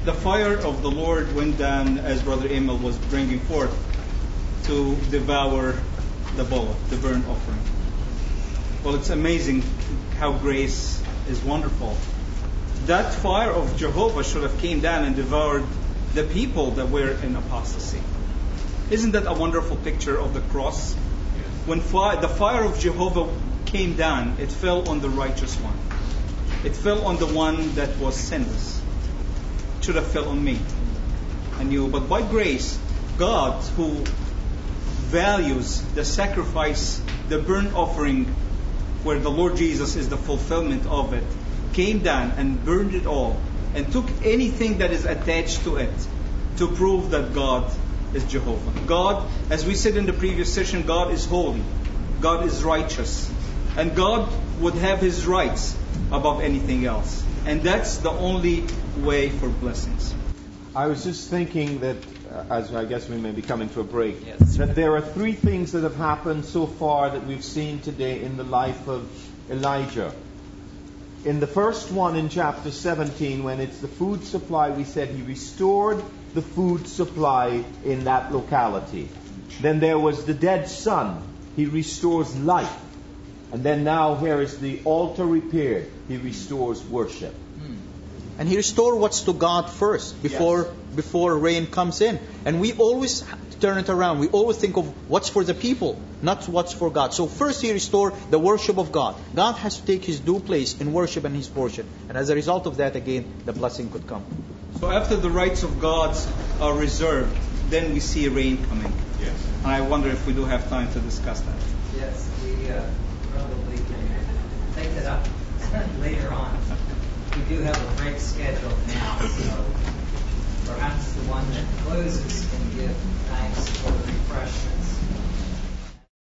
the fire of the Lord went down, as Brother Emil was bringing forth, to devour the bullock, the burnt offering. Well, it's amazing how grace is wonderful. That fire of Jehovah should have came down and devoured the people that were in apostasy. Isn't that a wonderful picture of the cross? When the fire of Jehovah came down, it fell on the righteous one. It fell on the one that was sinless. It should have fell on me and you. But by grace, God, who values the sacrifice, the burnt offering, where the Lord Jesus is the fulfillment of it, came down and burned it all and took anything that is attached to it to prove that God is Jehovah. God, as we said in the previous session, God is holy. God is righteous. And God would have His rights above anything else. And that's the only way for blessings. I was just thinking that, as I guess we may be coming to a break, Yes. that there are three things that have happened so far that we've seen today in the life of Elijah. In the first one, in chapter 17, when it's the food supply, we said he restored the food supply in that locality. Then there was the dead son. He restores life. And then now here is the altar repaired. He restores worship. And He restored what's to God first before rain comes in. And we always turn it around. We always think of what's for the people, not what's for God. So first He restored the worship of God. God has to take His due place in worship and His portion. And as a result of that, again, the blessing could come. So after the rights of God are reserved, then we see rain coming. Yes. And I wonder if we do have time to discuss that. Yes, we probably can take it up later on. We do have a break scheduled now, so perhaps the one that closes can give thanks